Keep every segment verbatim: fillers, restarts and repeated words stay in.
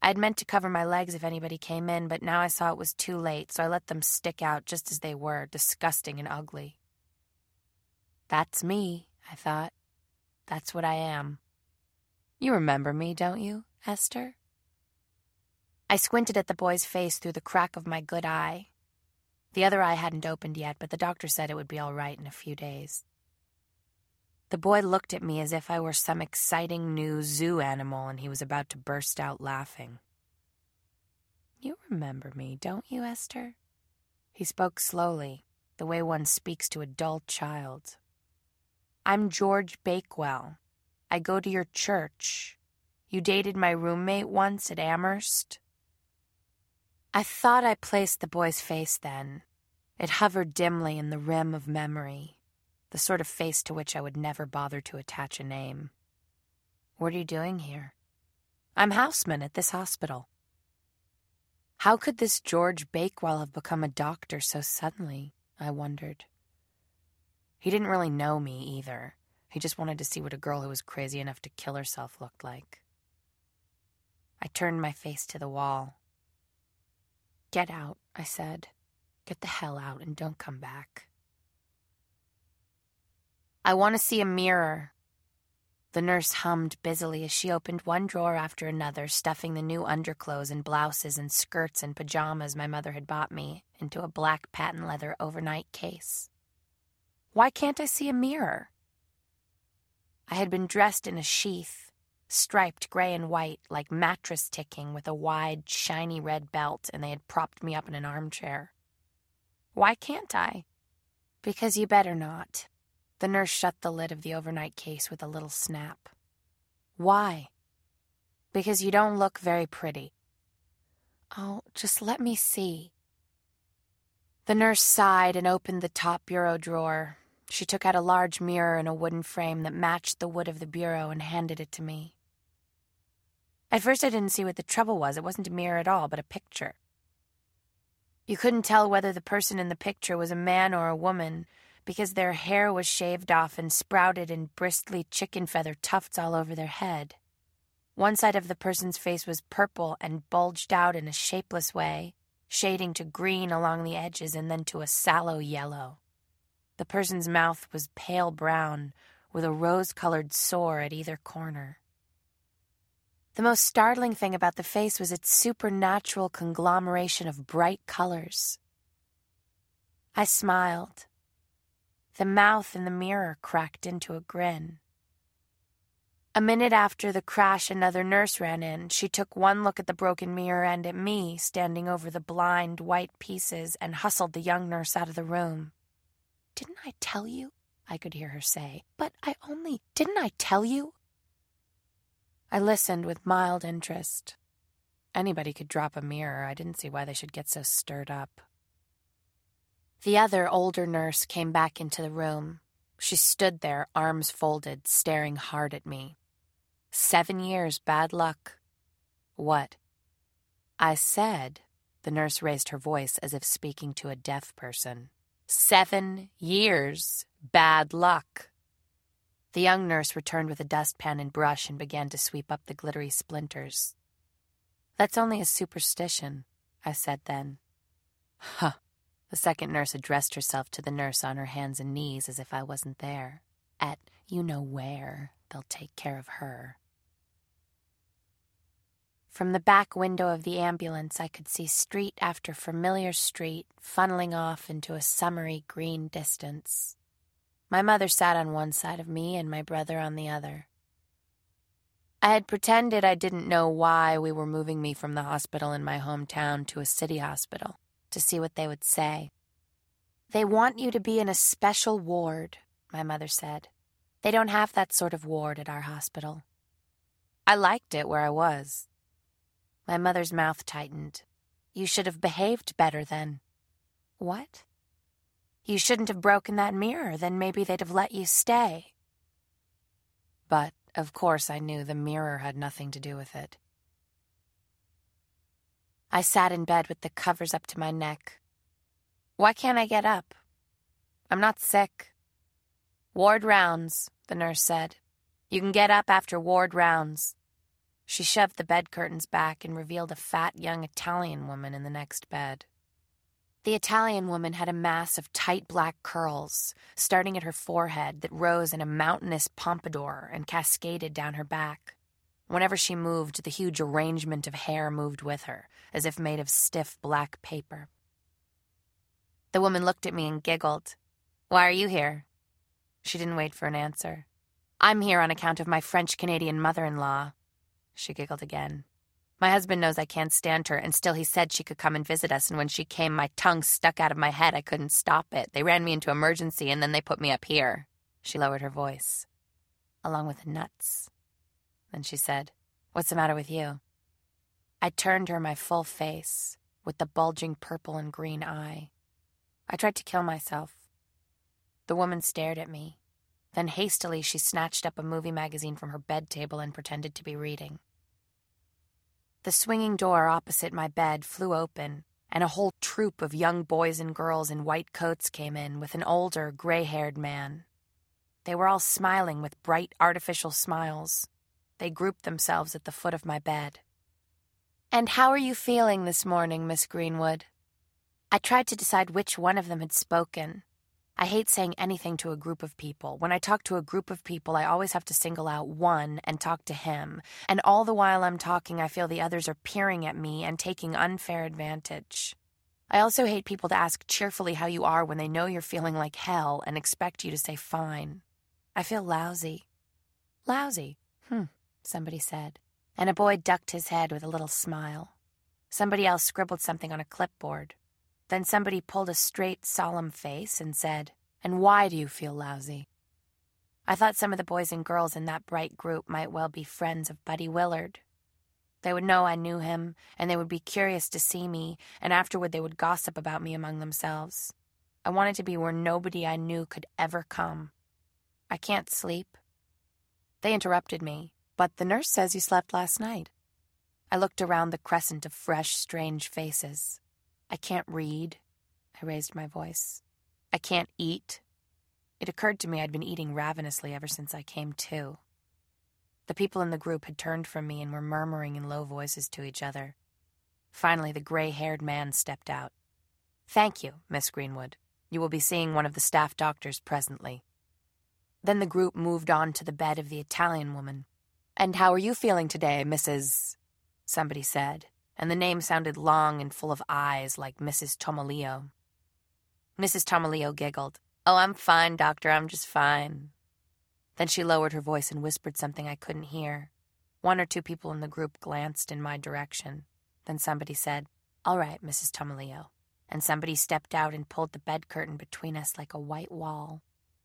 I had meant to cover my legs if anybody came in, but now I saw it was too late, so I let them stick out just as they were, disgusting and ugly. That's me, I thought. That's what I am. You remember me, don't you, Esther? I squinted at the boy's face through the crack of my good eye. The other eye hadn't opened yet, but the doctor said it would be all right in a few days. The boy looked at me as if I were some exciting new zoo animal and he was about to burst out laughing. You remember me, don't you, Esther? He spoke slowly, the way one speaks to a dull child. I'm George Bakewell. I go to your church. You dated my roommate once at Amherst. I thought I placed the boy's face then. It hovered dimly in the rim of memory, the sort of face to which I would never bother to attach a name. What are you doing here? I'm houseman at this hospital. How could this George Bakewell have become a doctor so suddenly, I wondered. He didn't really know me either. He just wanted to see what a girl who was crazy enough to kill herself looked like. I turned my face to the wall. Get out, I said. Get the hell out and don't come back. I want to see a mirror. The nurse hummed busily as she opened one drawer after another, stuffing the new underclothes and blouses and skirts and pajamas my mother had bought me into a black patent leather overnight case. Why can't I see a mirror? I had been dressed in a sheath, striped gray and white like mattress ticking with a wide, shiny red belt, and they had propped me up in an armchair. Why can't I? Because you better not. The nurse shut the lid of the overnight case with a little snap. Why? Because you don't look very pretty. Oh, just let me see. The nurse sighed and opened the top bureau drawer. She took out a large mirror in a wooden frame that matched the wood of the bureau and handed it to me. At first I didn't see what the trouble was. It wasn't a mirror at all, but a picture. You couldn't tell whether the person in the picture was a man or a woman because their hair was shaved off and sprouted in bristly chicken feather tufts all over their head. One side of the person's face was purple and bulged out in a shapeless way, shading to green along the edges and then to a sallow yellow. The person's mouth was pale brown, with a rose-colored sore at either corner. The most startling thing about the face was its supernatural conglomeration of bright colors. I smiled. The mouth in the mirror cracked into a grin. A minute after the crash, another nurse ran in. She took one look at the broken mirror and at me, standing over the blind, white pieces, and hustled the young nurse out of the room. Didn't I tell you? I could hear her say. But I only... Didn't I tell you? I listened with mild interest. Anybody could drop a mirror. I didn't see why they should get so stirred up. The other, older nurse came back into the room. She stood there, arms folded, staring hard at me. Seven years bad luck. What? I said, the nurse raised her voice as if speaking to a deaf person. Seven years bad luck. The young nurse returned with a dustpan and brush and began to sweep up the glittery splinters. That's only a superstition, I said then. Huh. The second nurse addressed herself to the nurse on her hands and knees as if I wasn't there. At you-know-where, they'll take care of her. From the back window of the ambulance, I could see street after familiar street funneling off into a summery green distance. My mother sat on one side of me and my brother on the other. I had pretended I didn't know why we were moving me from the hospital in my hometown to a city hospital, to see what they would say. They want you to be in a special ward, my mother said. They don't have that sort of ward at our hospital. I liked it where I was. My mother's mouth tightened. You should have behaved better then. What? You shouldn't have broken that mirror, then maybe they'd have let you stay. But, of course, I knew the mirror had nothing to do with it. I sat in bed with the covers up to my neck. Why can't I get up? I'm not sick. Ward rounds, the nurse said. You can get up after ward rounds. She shoved the bed curtains back and revealed a fat young Italian woman in the next bed. The Italian woman had a mass of tight black curls, starting at her forehead, that rose in a mountainous pompadour and cascaded down her back. Whenever she moved, the huge arrangement of hair moved with her, as if made of stiff black paper. The woman looked at me and giggled. "Why are you here?" She didn't wait for an answer. "I'm here on account of my French-Canadian mother-in-law." She giggled again. "My husband knows I can't stand her, and still he said she could come and visit us, and when she came, my tongue stuck out of my head. I couldn't stop it. They ran me into emergency, and then they put me up here." She lowered her voice. "Along with the nuts." Then she said, "What's the matter with you?" I turned her my full face, with the bulging purple and green eye. I tried to kill myself. The woman stared at me. Then hastily she snatched up a movie magazine from her bed table and pretended to be reading. The swinging door opposite my bed flew open, and a whole troop of young boys and girls in white coats came in with an older, gray-haired man. They were all smiling with bright, artificial smiles. They grouped themselves at the foot of my bed. "And how are you feeling this morning, Miss Greenwood?" I tried to decide which one of them had spoken. I hate saying anything to a group of people. When I talk to a group of people, I always have to single out one and talk to him. And all the while I'm talking, I feel the others are peering at me and taking unfair advantage. I also hate people to ask cheerfully how you are when they know you're feeling like hell and expect you to say fine. I feel lousy. Lousy? Hmm, somebody said. And a boy ducked his head with a little smile. Somebody else scribbled something on a clipboard. Then somebody pulled a straight, solemn face and said, "And why do you feel lousy?" I thought some of the boys and girls in that bright group might well be friends of Buddy Willard. They would know I knew him, and they would be curious to see me, and afterward they would gossip about me among themselves. I wanted to be where nobody I knew could ever come. I can't sleep. They interrupted me. "But the nurse says you slept last night." I looked around the crescent of fresh, strange faces. "I can't read." I raised my voice. "I can't eat." It occurred to me I'd been eating ravenously ever since I came to. The people in the group had turned from me and were murmuring in low voices to each other. Finally, the gray-haired man stepped out. "Thank you, Miss Greenwood. You will be seeing one of the staff doctors presently." Then the group moved on to the bed of the Italian woman. "And how are you feeling today, Missus Somebody said, and the name sounded long and full of eyes like Missus Tomaleo. Missus Tomaleo giggled. "Oh, I'm fine, doctor, I'm just fine." Then she lowered her voice and whispered something I couldn't hear. One or two people in the group glanced in my direction. Then somebody said, "All right, Missus Tomaleo," and somebody stepped out and pulled the bed curtain between us like a white wall.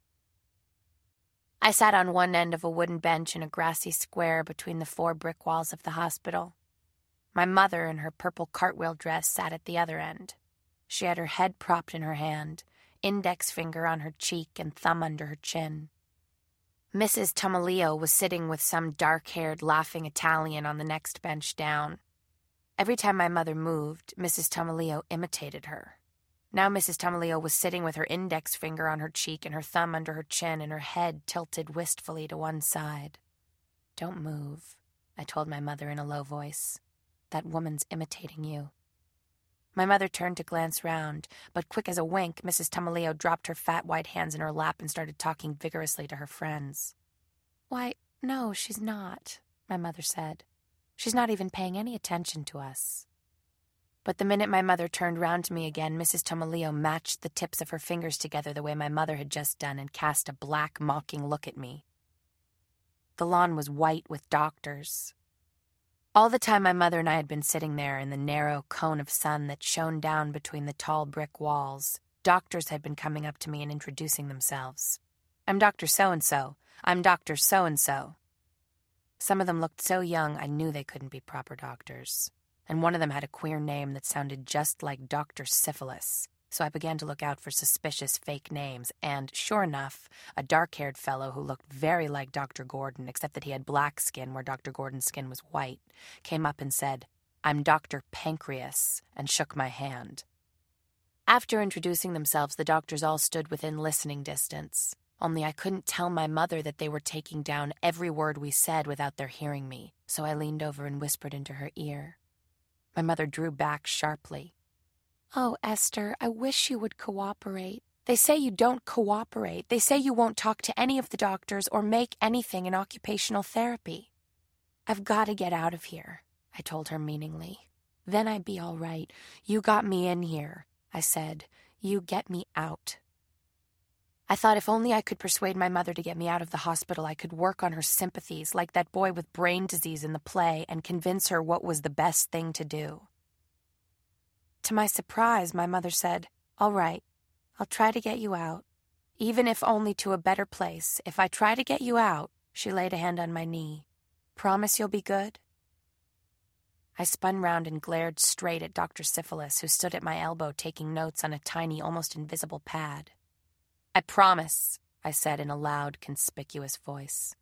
I sat on one end of a wooden bench in a grassy square between the four brick walls of the hospital. My mother, in her purple cartwheel dress, sat at the other end. She had her head propped in her hand, index finger on her cheek and thumb under her chin. Missus Tomaleo was sitting with some dark-haired, laughing Italian on the next bench down. Every time my mother moved, Missus Tomaleo imitated her. Now Missus Tomaleo was sitting with her index finger on her cheek and her thumb under her chin and her head tilted wistfully to one side. "Don't move," I told my mother in a low voice. "That woman's imitating you." My mother turned to glance round, but quick as a wink, Missus Tomaleo dropped her fat white hands in her lap and started talking vigorously to her friends. "Why, no, she's not," my mother said. "She's not even paying any attention to us." But the minute my mother turned round to me again, Missus Tomaleo matched the tips of her fingers together the way my mother had just done and cast a black, mocking look at me. The lawn was white with doctors. All the time my mother and I had been sitting there in the narrow cone of sun that shone down between the tall brick walls, doctors had been coming up to me and introducing themselves. "I'm Doctor So-and-so. I'm Doctor So-and-so." Some of them looked so young I knew they couldn't be proper doctors, and one of them had a queer name that sounded just like Doctor Syphilis, so I began to look out for suspicious fake names, and, sure enough, a dark-haired fellow who looked very like Doctor Gordon, except that he had black skin where Doctor Gordon's skin was white, came up and said, "I'm Doctor Pancreas," and shook my hand. After introducing themselves, the doctors all stood within listening distance. Only I couldn't tell my mother that they were taking down every word we said without their hearing me, so I leaned over and whispered into her ear. My mother drew back sharply. "Oh, Esther, I wish you would cooperate. They say you don't cooperate. They say you won't talk to any of the doctors or make anything in occupational therapy." "I've got to get out of here," I told her meaningly. "Then I'd be all right. You got me in here," I said. "You get me out." I thought if only I could persuade my mother to get me out of the hospital, I could work on her sympathies like that boy with brain disease in the play and convince her what was the best thing to do. To my surprise, my mother said, "All right, I'll try to get you out. Even if only to a better place. If I try to get you out," she laid a hand on my knee. "Promise you'll be good?" I spun round and glared straight at Doctor Syphilis, who stood at my elbow taking notes on a tiny, almost invisible pad. "I promise," I said in a loud, conspicuous voice.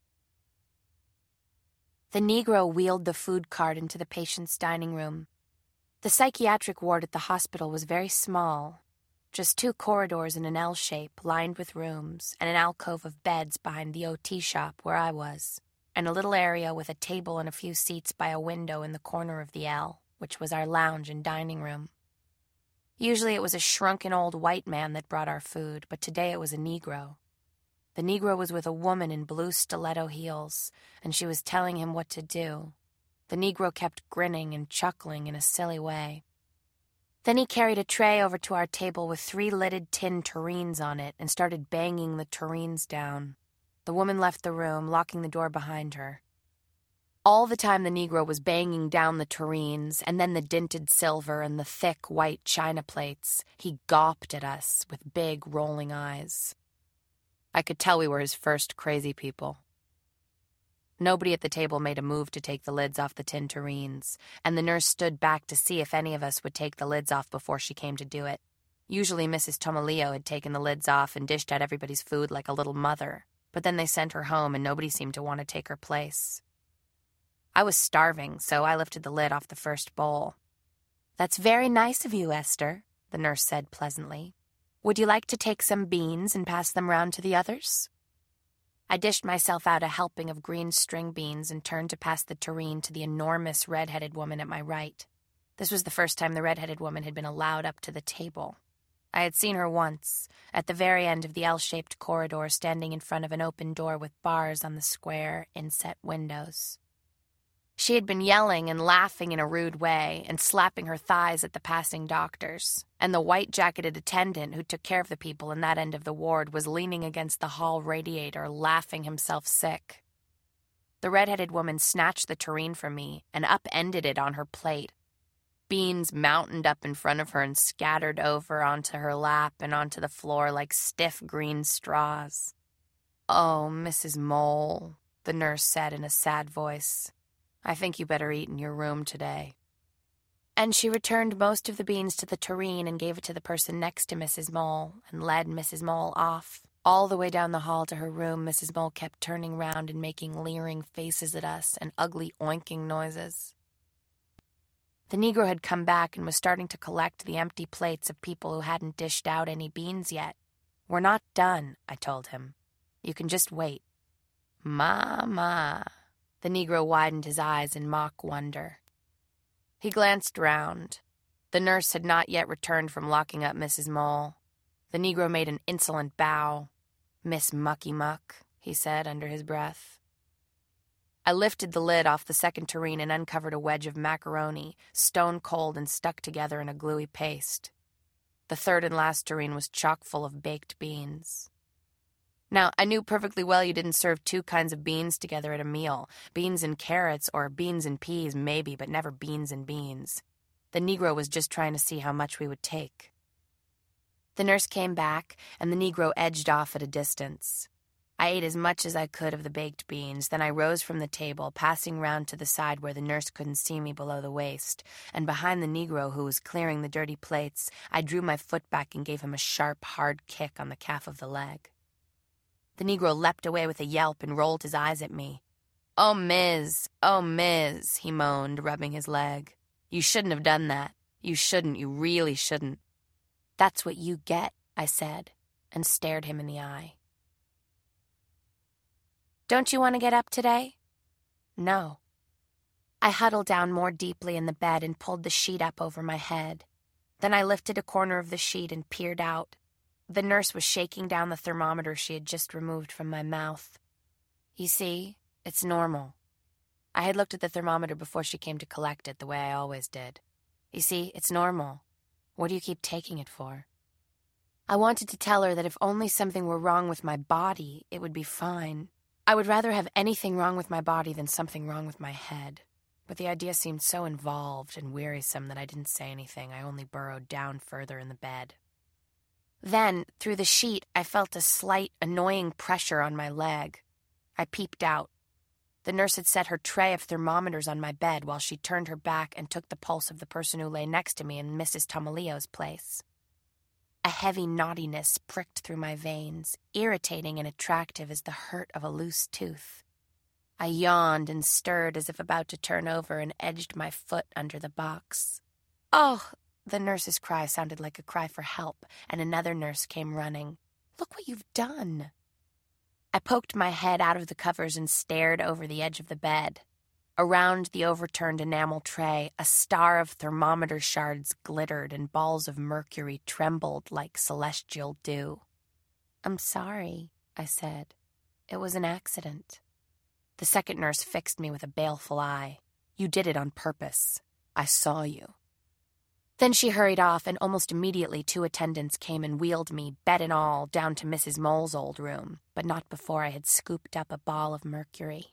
The Negro wheeled the food cart into the patient's dining room. The psychiatric ward at the hospital was very small, just two corridors in an L shape lined with rooms and an alcove of beds behind the O T shop where I was, and a little area with a table and a few seats by a window in the corner of the L, which was our lounge and dining room. Usually it was a shrunken old white man that brought our food, but today it was a Negro. The Negro was with a woman in blue stiletto heels, and she was telling him what to do. The Negro kept grinning and chuckling in a silly way. Then he carried a tray over to our table with three lidded tin tureens on it and started banging the tureens down. The woman left the room, locking the door behind her. All the time the Negro was banging down the tureens and then the dinted silver and the thick white china plates, he gawped at us with big rolling eyes. I could tell we were his first crazy people. Nobody at the table made a move to take the lids off the tin tureens, and the nurse stood back to see if any of us would take the lids off before she came to do it. Usually Missus Tomaleo had taken the lids off and dished out everybody's food like a little mother, but then they sent her home and nobody seemed to want to take her place. I was starving, so I lifted the lid off the first bowl. "That's very nice of you, Esther," the nurse said pleasantly. "Would you like to take some beans and pass them round to the others?" I dished myself out a helping of green string beans and turned to pass the tureen to the enormous red-headed woman at my right. This was the first time the red-headed woman had been allowed up to the table. I had seen her once, at the very end of the L-shaped corridor, standing in front of an open door with bars on the square, inset windows. She had been yelling and laughing in a rude way and slapping her thighs at the passing doctors, and the white-jacketed attendant who took care of the people in that end of the ward was leaning against the hall radiator, laughing himself sick. The red-headed woman snatched the tureen from me and upended it on her plate. Beans mountained up in front of her and scattered over onto her lap and onto the floor like stiff green straws. "Oh, Missus Mole," the nurse said in a sad voice, "I think you better eat in your room today." And she returned most of the beans to the tureen and gave it to the person next to Missus Mole and led Missus Mole off. All the way down the hall to her room, Missus Mole kept turning round and making leering faces at us and ugly oinking noises. The Negro had come back and was starting to collect the empty plates of people who hadn't dished out any beans yet. "We're not done," I told him. "You can just wait." "Ma, ma." The Negro widened his eyes in mock wonder. He glanced round. The nurse had not yet returned from locking up Missus Mole. The Negro made an insolent bow. "Miss Mucky Muck," he said under his breath. I lifted the lid off the second tureen and uncovered a wedge of macaroni, stone cold and stuck together in a gluey paste. The third and last tureen was chock full of baked beans. Now, I knew perfectly well you didn't serve two kinds of beans together at a meal. Beans and carrots, or beans and peas, maybe, but never beans and beans. The Negro was just trying to see how much we would take. The nurse came back, and the Negro edged off at a distance. I ate as much as I could of the baked beans, then I rose from the table, passing round to the side where the nurse couldn't see me below the waist, and behind the Negro who was clearing the dirty plates, I drew my foot back and gave him a sharp, hard kick on the calf of the leg. The Negro leapt away with a yelp and rolled his eyes at me. "Oh, Miz, oh, Miz," he moaned, rubbing his leg. "You shouldn't have done that. You shouldn't, you really shouldn't." "That's what you get," I said, and stared him in the eye. Don't you want to get up today? No. I huddled down more deeply in the bed and pulled the sheet up over my head. Then I lifted a corner of the sheet and peered out. The nurse was shaking down the thermometer she had just removed from my mouth. You see, it's normal. I had looked at the thermometer before she came to collect it, the way I always did. You see, it's normal. What do you keep taking it for? I wanted to tell her that if only something were wrong with my body, it would be fine. I would rather have anything wrong with my body than something wrong with my head. But the idea seemed so involved and wearisome that I didn't say anything. I only burrowed down further in the bed. Then, through the sheet, I felt a slight, annoying pressure on my leg. I peeped out. The nurse had set her tray of thermometers on my bed while she turned her back and took the pulse of the person who lay next to me in Missus Tomalio's place. A heavy knottiness pricked through my veins, irritating and attractive as the hurt of a loose tooth. I yawned and stirred as if about to turn over and edged my foot under the box. Oh! The nurse's cry sounded like a cry for help, and another nurse came running. Look what you've done! I poked my head out of the covers and stared over the edge of the bed. Around the overturned enamel tray, a star of thermometer shards glittered and balls of mercury trembled like celestial dew. I'm sorry, I said. It was an accident. The second nurse fixed me with a baleful eye. You did it on purpose. I saw you. Then she hurried off, and almost immediately two attendants came and wheeled me, bed and all, down to Missus Mole's old room, but not before I had scooped up a ball of mercury.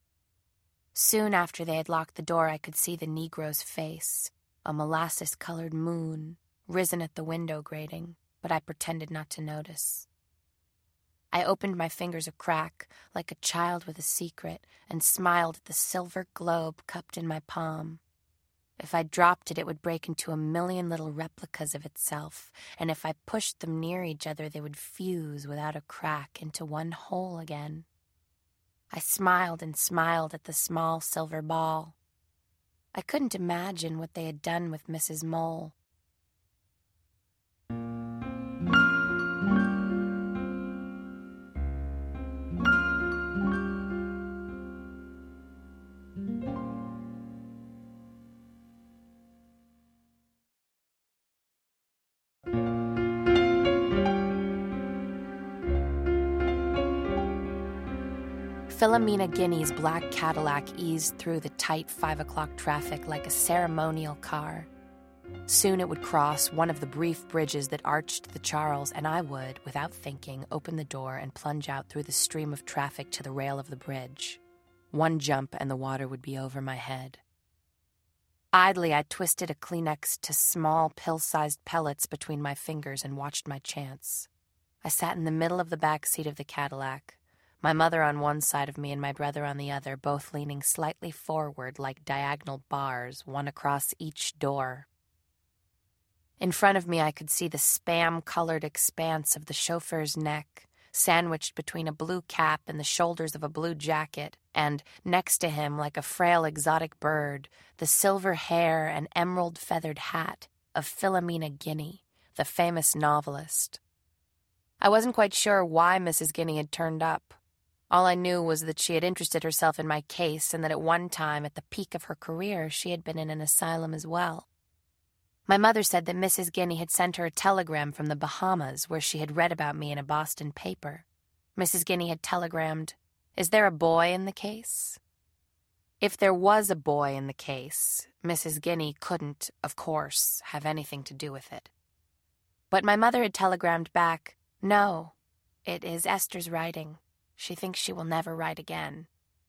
Soon after they had locked the door, I could see the Negro's face, a molasses-colored moon, risen at the window grating, but I pretended not to notice. I opened my fingers a crack, like a child with a secret, and smiled at the silver globe cupped in my palm. If I dropped it, it would break into a million little replicas of itself, and if I pushed them near each other, they would fuse without a crack into one whole again. I smiled and smiled at the small silver ball. I couldn't imagine what they had done with Missus Mole. Philomena Guinea's black Cadillac eased through the tight five o'clock traffic like a ceremonial car. Soon it would cross one of the brief bridges that arched the Charles, and I would, without thinking, open the door and plunge out through the stream of traffic to the rail of the bridge. One jump and the water would be over my head. Idly, I twisted a Kleenex to small pill-sized pellets between my fingers and watched my chance. I sat in the middle of the back seat of the Cadillac, my mother on one side of me and my brother on the other, both leaning slightly forward like diagonal bars, one across each door. In front of me, I could see the spam-colored expanse of the chauffeur's neck, sandwiched between a blue cap and the shoulders of a blue jacket, and next to him, like a frail exotic bird, the silver hair and emerald-feathered hat of Philomena Guinea, the famous novelist. I wasn't quite sure why Missus Guinea had turned up. All I knew was that she had interested herself in my case and that at one time, at the peak of her career, she had been in an asylum as well. My mother said that Missus Guinea had sent her a telegram from the Bahamas where she had read about me in a Boston paper. Missus Guinea had telegrammed, "Is there a boy in the case?" If there was a boy in the case, Missus Guinea couldn't, of course, have anything to do with it. But my mother had telegrammed back, "No, it is Esther's writing. She thinks she will never write again."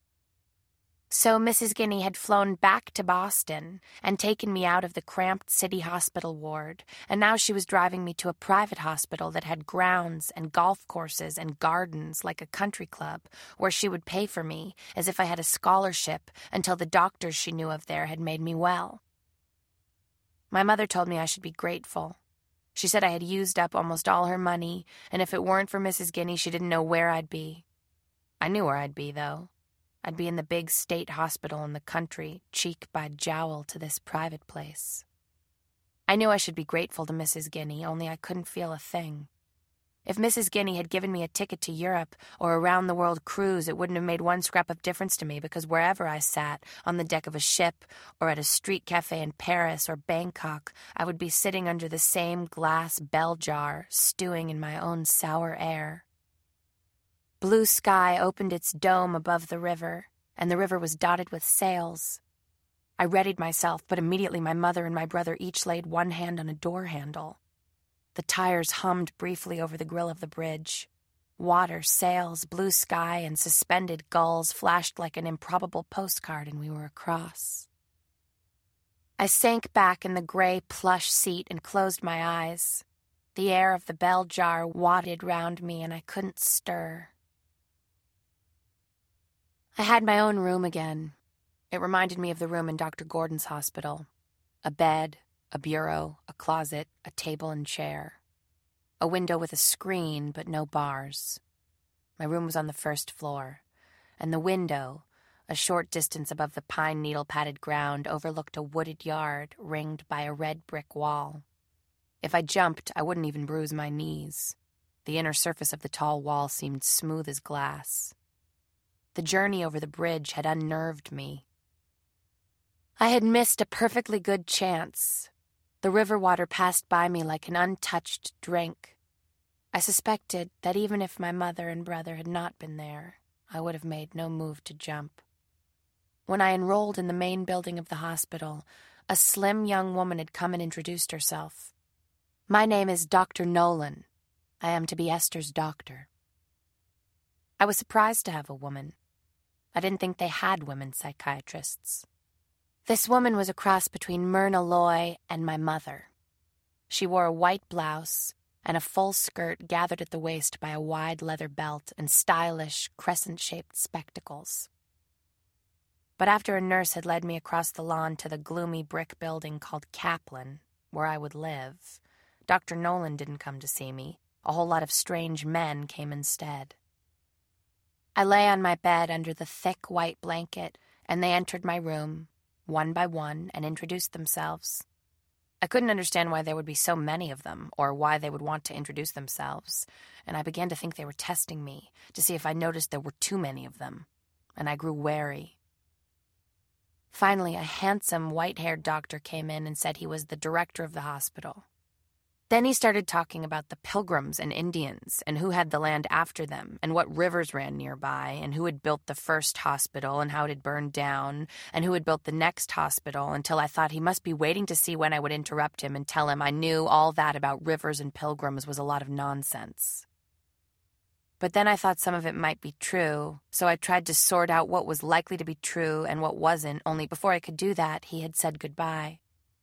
So Missus Guinea had flown back to Boston and taken me out of the cramped city hospital ward, and now she was driving me to a private hospital that had grounds and golf courses and gardens like a country club, where she would pay for me as if I had a scholarship until the doctors she knew of there had made me well. My mother told me I should be grateful. She said I had used up almost all her money, and if it weren't for Missus Guinea, she didn't know where I'd be. I knew where I'd be, though. I'd be in the big state hospital in the country, cheek by jowl to this private place. I knew I should be grateful to Missus Guinea, only I couldn't feel a thing. If Missus Guinea had given me a ticket to Europe or a round-the-world cruise, it wouldn't have made one scrap of difference to me because wherever I sat, on the deck of a ship or at a street cafe in Paris or Bangkok, I would be sitting under the same glass bell jar, stewing in my own sour air. Blue sky opened its dome above the river, and the river was dotted with sails. I readied myself, but immediately my mother and my brother each laid one hand on a door handle. The tires hummed briefly over the grill of the bridge. Water, sails, blue sky, and suspended gulls flashed like an improbable postcard, and we were across. I sank back in the gray plush seat and closed my eyes. The air of the bell jar wadded round me, and I couldn't stir. I had my own room again. It reminded me of the room in Doctor Gordon's hospital. A bed, a bureau, a closet, a table and chair. A window with a screen, but no bars. My room was on the first floor, and the window, a short distance above the pine needle-padded ground, overlooked a wooded yard ringed by a red brick wall. If I jumped, I wouldn't even bruise my knees. The inner surface of the tall wall seemed smooth as glass. The journey over the bridge had unnerved me. I had missed a perfectly good chance. The river water passed by me like an untouched drink. I suspected that even if my mother and brother had not been there, I would have made no move to jump. When I enrolled in the main building of the hospital, a slim young woman had come and introduced herself. "My name is Doctor Nolan. I am to be Esther's doctor." I was surprised to have a woman. I didn't think they had women psychiatrists. This woman was a cross between Myrna Loy and my mother. She wore a white blouse and a full skirt gathered at the waist by a wide leather belt and stylish, crescent-shaped spectacles. But after a nurse had led me across the lawn to the gloomy brick building called Kaplan, where I would live, Doctor Nolan didn't come to see me. A whole lot of strange men came instead. I lay on my bed under the thick white blanket, and they entered my room, one by one, and introduced themselves. I couldn't understand why there would be so many of them, or why they would want to introduce themselves, and I began to think they were testing me, to see if I noticed there were too many of them, and I grew wary. Finally, a handsome, white-haired doctor came in and said he was the director of the hospital. Then he started talking about the Pilgrims and Indians, and who had the land after them, and what rivers ran nearby, and who had built the first hospital, and how it had burned down, and who had built the next hospital, until I thought he must be waiting to see when I would interrupt him and tell him I knew all that about rivers and pilgrims was a lot of nonsense. But then I thought some of it might be true, so I tried to sort out what was likely to be true and what wasn't, only before I could do that, he had said goodbye.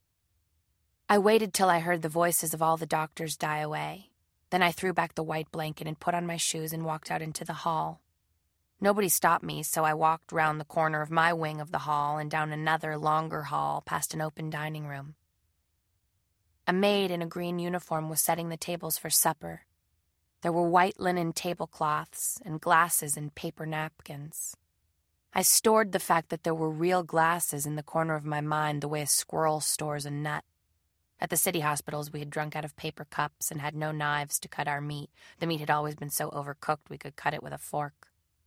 I waited till I heard the voices of all the doctors die away. Then I threw back the white blanket and put on my shoes and walked out into the hall. Nobody stopped me, so I walked round the corner of my wing of the hall and down another, longer hall past an open dining room. A maid in a green uniform was setting the tables for supper. There were white linen tablecloths and glasses and paper napkins. I stored the fact that there were real glasses in the corner of my mind the way a squirrel stores a nut. At the city hospitals, we had drunk out of paper cups and had no knives to cut our meat. The meat had always been so overcooked we could cut it with a fork.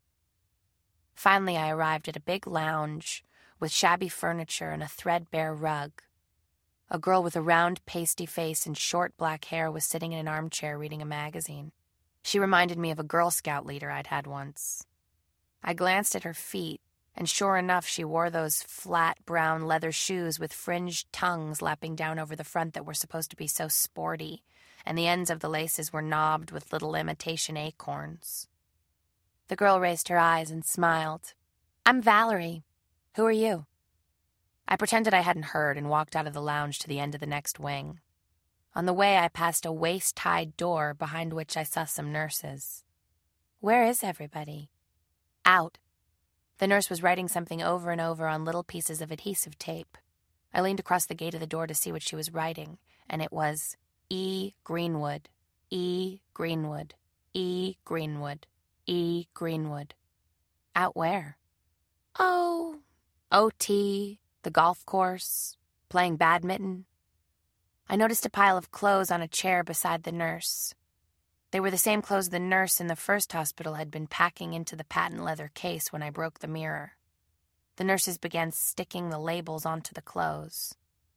Finally, I arrived at a big lounge with shabby furniture and a threadbare rug. A girl with a round, pasty face and short black hair was sitting in an armchair reading a magazine. She reminded me of a Girl Scout leader I'd had once. I glanced at her feet, and sure enough, she wore those flat brown leather shoes with fringed tongues lapping down over the front that were supposed to be so sporty, and the ends of the laces were knobbed with little imitation acorns. The girl raised her eyes and smiled. "I'm Valerie. Who are you?" I pretended I hadn't heard and walked out of the lounge to the end of the next wing. On the way, I passed a waist-high door behind which I saw some nurses. "Where is everybody?" "Out." The nurse was writing something over and over on little pieces of adhesive tape. I leaned across the gate of the door to see what she was writing, and it was E. Greenwood, E. Greenwood, E. Greenwood, E. Greenwood. Out where? Oh, O T, the golf course, playing badminton. I noticed a pile of clothes on a chair beside the nurse. They were the same clothes the nurse in the first hospital had been packing into the patent leather case when I broke the mirror. The nurses began sticking the labels onto the clothes.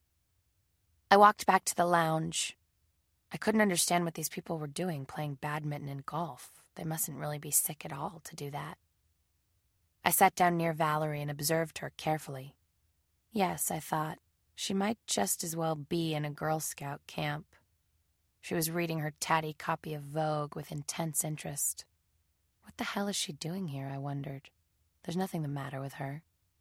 I walked back to the lounge. I couldn't understand what these people were doing, playing badminton and golf. They mustn't really be sick at all to do that. I sat down near Valerie and observed her carefully. Yes, I thought, she might just as well be in a Girl Scout camp. She was reading her tatty copy of Vogue with intense interest. What the hell is she doing here, I wondered. There's nothing the matter with her.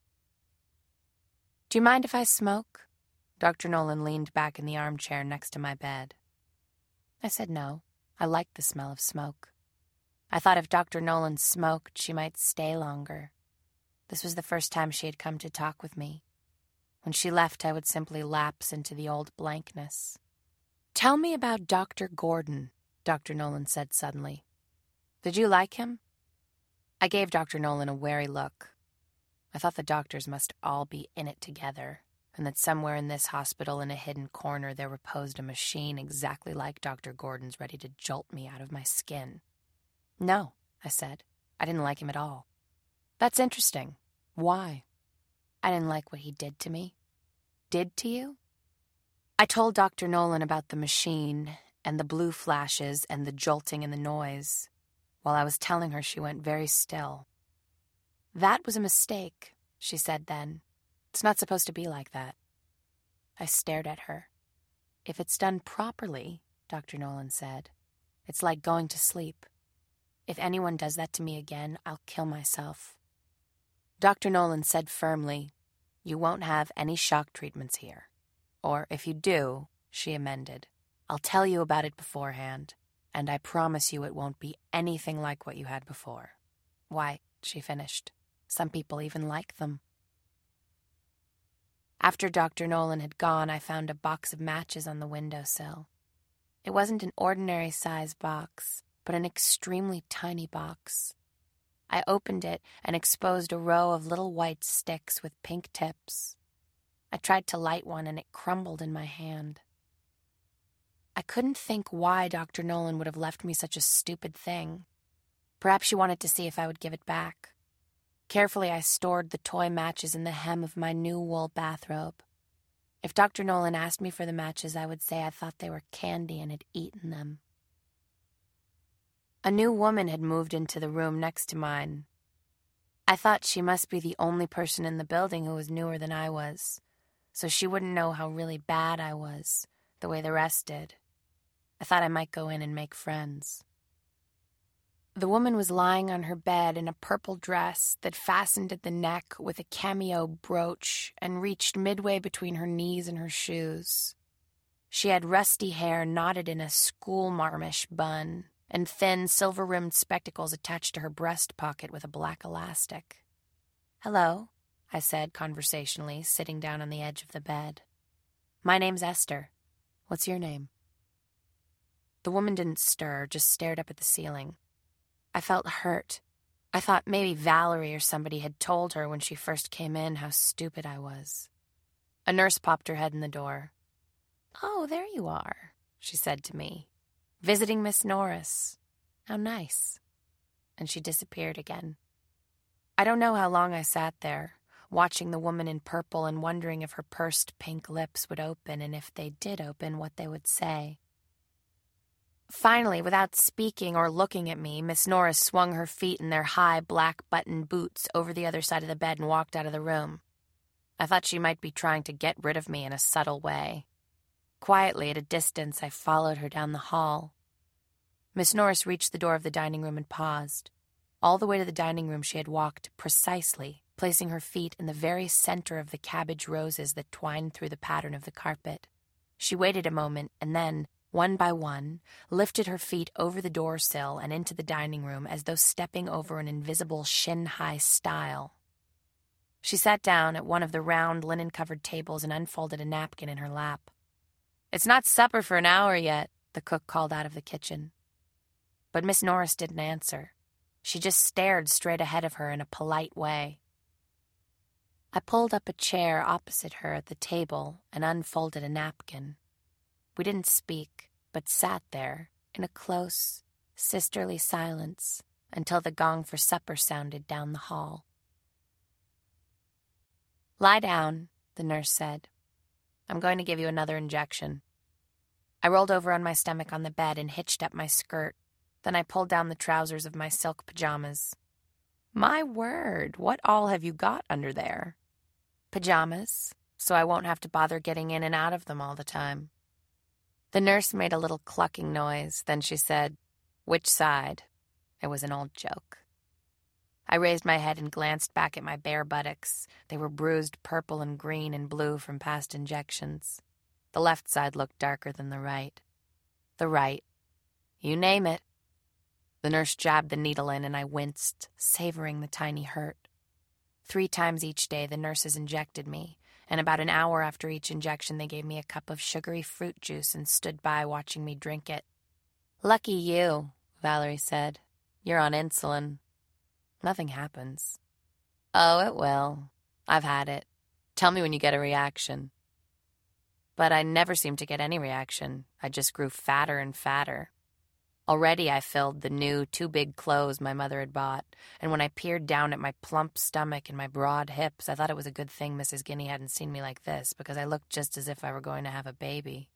Do you mind if I smoke? Doctor Nolan leaned back in the armchair next to my bed. I said no. I liked the smell of smoke. I thought if Doctor Nolan smoked, she might stay longer. This was the first time she had come to talk with me. When she left, I would simply lapse into the old blankness. Tell me about Doctor Gordon, Doctor Nolan said suddenly. Did you like him? I gave Doctor Nolan a wary look. I thought the doctors must all be in it together, and that somewhere in this hospital in a hidden corner there reposed a machine exactly like Doctor Gordon's ready to jolt me out of my skin. No, I said. I didn't like him at all. That's interesting. Why? I didn't like what he did to me. Did to you? I told Doctor Nolan about the machine and the blue flashes and the jolting and the noise. While I was telling her, she went very still. That was a mistake, she said then. It's not supposed to be like that. I stared at her. If it's done properly, Doctor Nolan said, it's like going to sleep. If anyone does that to me again, I'll kill myself. Doctor Nolan said firmly, you won't have any shock treatments here. Or if you do, she amended, I'll tell you about it beforehand, and I promise you it won't be anything like what you had before. Why, she finished, some people even like them. After Doctor Nolan had gone, I found a box of matches on the windowsill. It wasn't an ordinary size box, but an extremely tiny box. I opened it and exposed a row of little white sticks with pink tips. I tried to light one and it crumbled in my hand. I couldn't think why Doctor Nolan would have left me such a stupid thing. Perhaps she wanted to see if I would give it back. Carefully, I stored the toy matches in the hem of my new wool bathrobe. If Doctor Nolan asked me for the matches, I would say I thought they were candy and had eaten them. A new woman had moved into the room next to mine. I thought she must be the only person in the building who was newer than I was, so she wouldn't know how really bad I was, the way the rest did. I thought I might go in and make friends. The woman was lying on her bed in a purple dress that fastened at the neck with a cameo brooch and reached midway between her knees and her shoes. She had rusty hair knotted in a school-marmish bun and thin, silver-rimmed spectacles attached to her breast pocket with a black elastic. Hello, I said conversationally, sitting down on the edge of the bed. My name's Esther. What's your name? The woman didn't stir, just stared up at the ceiling. I felt hurt. I thought maybe Valerie or somebody had told her when she first came in how stupid I was. A nurse popped her head in the door. Oh, there you are, she said to me. Visiting Miss Norris. How nice. And she disappeared again. I don't know how long I sat there, watching the woman in purple and wondering if her pursed pink lips would open, and if they did open, what they would say. Finally, without speaking or looking at me, Miss Norris swung her feet in their high black button boots over the other side of the bed and walked out of the room. I thought she might be trying to get rid of me in a subtle way. Quietly, at a distance, I followed her down the hall. Miss Norris reached the door of the dining room and paused. All the way to the dining room she had walked precisely, placing her feet in the very center of the cabbage roses that twined through the pattern of the carpet. She waited a moment and then, one by one, lifted her feet over the door sill and into the dining room as though stepping over an invisible shin-high stile. She sat down at one of the round linen-covered tables and unfolded a napkin in her lap. It's not supper for an hour yet, the cook called out of the kitchen. But Miss Norris didn't answer. She just stared straight ahead of her in a polite way. I pulled up a chair opposite her at the table and unfolded a napkin. We didn't speak, but sat there in a close, sisterly silence until the gong for supper sounded down the hall. "Lie down," the nurse said. "I'm going to give you another injection." I rolled over on my stomach on the bed and hitched up my skirt. Then I pulled down the trousers of my silk pajamas. "My word, what all have you got under there?" "Pajamas, so I won't have to bother getting in and out of them all the time." The nurse made a little clucking noise. Then she said, "Which side?" It was an old joke. I raised my head and glanced back at my bare buttocks. They were bruised purple and green and blue from past injections. The left side looked darker than the right. "The right. You name it." The nurse jabbed the needle in, and I winced, savoring the tiny hurt. Three times each day the nurses injected me, and about an hour after each injection they gave me a cup of sugary fruit juice and stood by watching me drink it. "Lucky you," Valerie said. "You're on insulin." "Nothing happens." "Oh, it will. I've had it. Tell me when you get a reaction." But I never seemed to get any reaction. I just grew fatter and fatter. Already I filled the new, too-big clothes my mother had bought, and when I peered down at my plump stomach and my broad hips, I thought it was a good thing Missus Guinea hadn't seen me like this, because I looked just as if I were going to have a baby.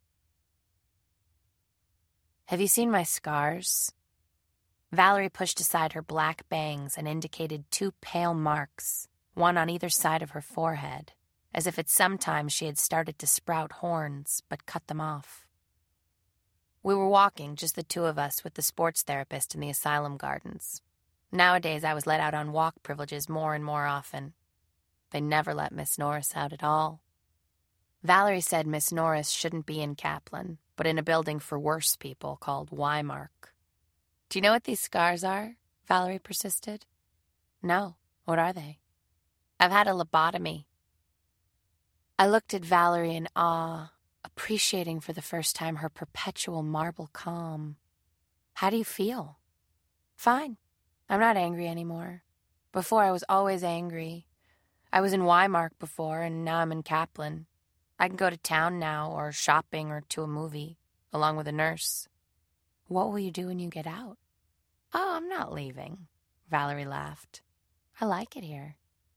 "Have you seen my scars?" Valerie pushed aside her black bangs and indicated two pale marks, one on either side of her forehead, as if at some time she had started to sprout horns, but cut them off. We were walking, just the two of us, with the sports therapist in the asylum gardens. Nowadays, I was let out on walk privileges more and more often. They never let Miss Norris out at all. Valerie said Miss Norris shouldn't be in Kaplan, but in a building for worse people called Wymark. "Do you know what these scars are?" Valerie persisted. "No. What are they?" "I've had a lobotomy." I looked at Valerie in awe, appreciating for the first time her perpetual marble calm. "How do you feel?" "Fine. I'm not angry anymore. Before I was always angry. I was in Wymark before, and now I'm in Kaplan. I can go to town now, or shopping, or to a movie, along with a nurse." "What will you do when you get out?" "Oh, I'm not leaving," Valerie laughed. "I like it here."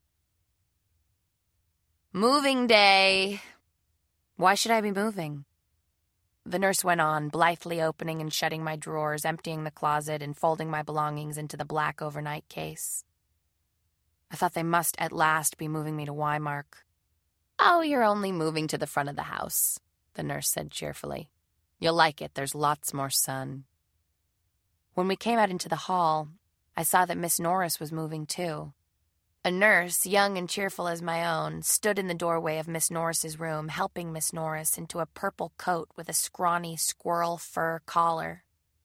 "Moving day." "Why should I be moving?" The nurse went on, blithely opening and shutting my drawers, emptying the closet, and folding my belongings into the black overnight case. I thought they must at last be moving me to Wymark. "Oh, you're only moving to the front of the house," the nurse said cheerfully. "You'll like it. There's lots more sun." When we came out into the hall, I saw that Miss Norris was moving too. A nurse, young and cheerful as my own, stood in the doorway of Miss Norris's room, helping Miss Norris into a purple coat with a scrawny squirrel fur collar.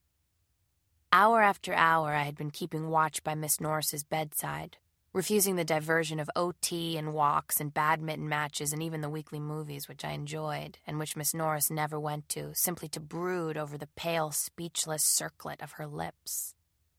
Hour after hour I had been keeping watch by Miss Norris's bedside, refusing the diversion of O T and walks and badminton matches and even the weekly movies which I enjoyed and which Miss Norris never went to, simply to brood over the pale, speechless circlet of her lips.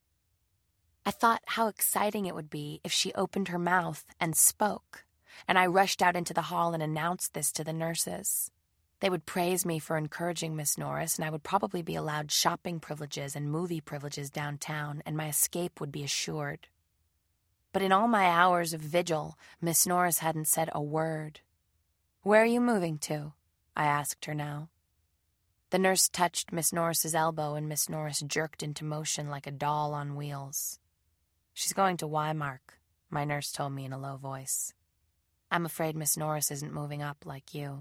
I thought how exciting it would be if she opened her mouth and spoke, and I rushed out into the hall and announced this to the nurses. They would praise me for encouraging Miss Norris, and I would probably be allowed shopping privileges and movie privileges downtown, and my escape would be assured. But in all my hours of vigil, Miss Norris hadn't said a word. "Where are you moving to?" I asked her now. The nurse touched Miss Norris's elbow, and Miss Norris jerked into motion like a doll on wheels. "She's going to Wymark," my nurse told me in a low voice. "I'm afraid Miss Norris isn't moving up like you."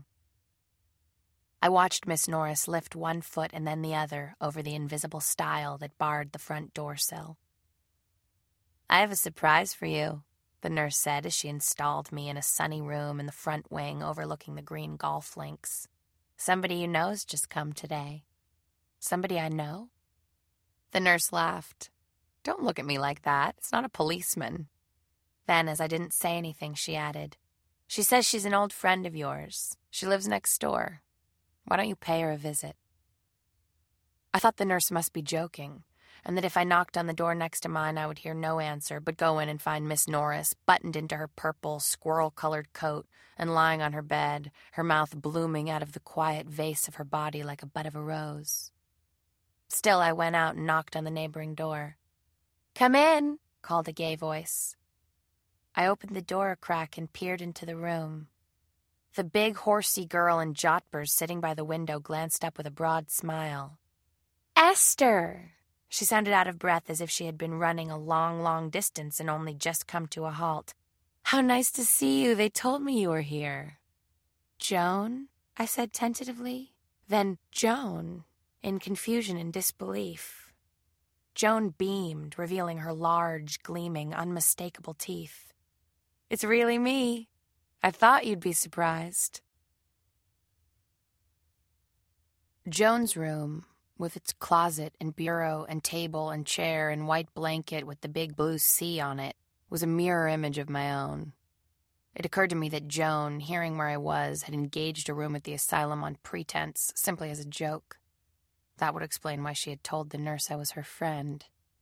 I watched Miss Norris lift one foot and then the other over the invisible stile that barred the front door sill. "I have a surprise for you," the nurse said as she installed me in a sunny room in the front wing overlooking the green golf links. "Somebody you know's just come today." "Somebody I know?" The nurse laughed. "Don't look at me like that. It's not a policeman." Then, as I didn't say anything, she added, "She says she's an old friend of yours. She lives next door. Why don't you pay her a visit?" I thought the nurse must be joking, and that if I knocked on the door next to mine, I would hear no answer, but go in and find Miss Norris, buttoned into her purple, squirrel-colored coat, and lying on her bed, her mouth blooming out of the quiet vase of her body like a bud of a rose. Still, I went out and knocked on the neighboring door. "Come in," called a gay voice. I opened the door a crack and peered into the room. The big, horsey girl in jotbers sitting by the window glanced up with a broad smile. "Esther!" She sounded out of breath as if she had been running a long, long distance and only just come to a halt. "How nice to see you. They told me you were here." "Joan?" I said tentatively. Then, "Joan," in confusion and disbelief. Joan beamed, revealing her large, gleaming, unmistakable teeth. "It's really me. I thought you'd be surprised." Joan's room, with its closet and bureau and table and chair and white blanket with the big blue C on it, was a mirror image of my own. It occurred to me that Joan, hearing where I was, had engaged a room at the asylum on pretense, simply as a joke. That would explain why she had told the nurse I was her friend.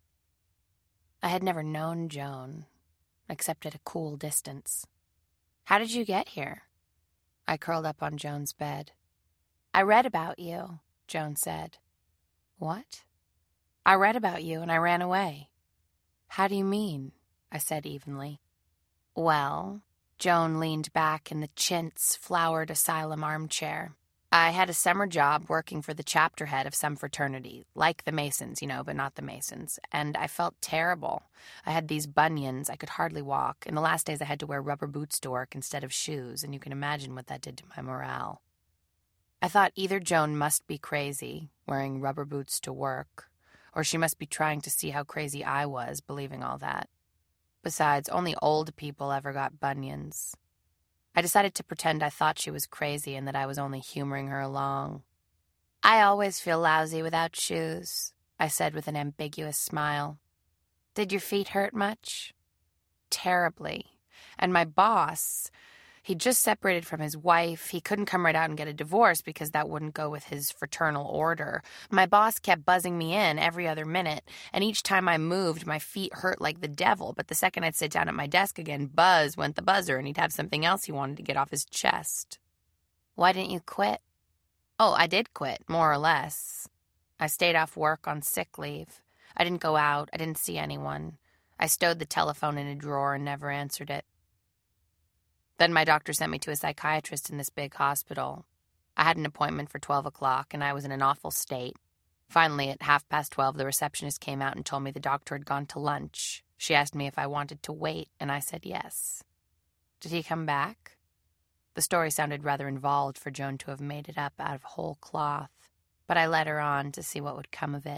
I had never known Joan, except at a cool distance. "How did you get here?" I curled up on Joan's bed. "I read about you," Joan said. "What?" "I read about you and I ran away." "How do you mean?" I said evenly. "Well," Joan leaned back in the chintz, flowered asylum armchair. "I had a summer job working for the chapter head of some fraternity, like the Masons, you know, but not the Masons, and I felt terrible. I had these bunions, I could hardly walk. In the last days I had to wear rubber boots to work instead of shoes, and you can imagine what that did to my morale. I thought either Joan must be crazy, wearing rubber boots to work, or she must be trying to see how crazy I was, believing all that. Besides, only old people ever got bunions. I decided to pretend I thought she was crazy and that I was only humoring her along. "I always feel lousy without shoes," I said with an ambiguous smile. "Did your feet hurt much?" "Terribly. And my boss, he'd just separated from his wife. He couldn't come right out and get a divorce because that wouldn't go with his fraternal order. My boss kept buzzing me in every other minute, and each time I moved, my feet hurt like the devil, but the second I'd sit down at my desk again, buzz went the buzzer, and he'd have something else he wanted to get off his chest." "Why didn't you quit?" "Oh, I did quit, more or less. I stayed off work on sick leave. I didn't go out. I didn't see anyone. I stowed the telephone in a drawer and never answered it. Then my doctor sent me to a psychiatrist in this big hospital. I had an appointment for twelve o'clock, and I was in an awful state. Finally, at half past twelve, the receptionist came out and told me the doctor had gone to lunch. She asked me if I wanted to wait, and I said yes. Did he come back?" The story sounded rather involved for Joan to have made it up out of whole cloth, but I led her on to see what would come of it.